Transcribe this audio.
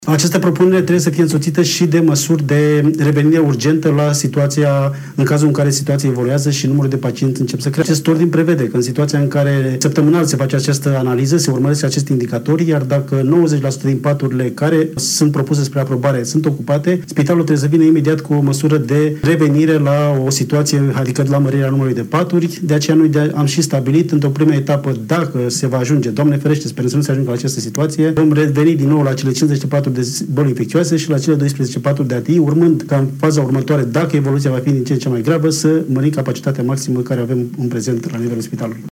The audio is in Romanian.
Această propunere trebuie să fie însoțită și de măsuri de revenire urgentă la situația, în cazul în care situația evoluează și numărul de pacienți încep să crească. Acest ordin prevede că în situația în care săptămânal se face această analiză, se urmăresc aceste indicatori, iar dacă 90% din paturile care sunt propuse spre aprobare sunt ocupate, spitalul trebuie să vină imediat cu o măsură de revenire la o situație, adică la mărirea numărului de paturi. De aceea noi am și stabilit într-o primă etapă, dacă se va ajunge, Doamne ferește, sperăm să nu se ajungă la această situație, vom reveni din nou la cele 54 de boli infecțioase și la cele 12 paturi de ATI, urmând ca în faza următoare, dacă evoluția va fi din ce în ce mai gravă, să mărim capacitatea maximă care avem în prezent la nivelul spitalului.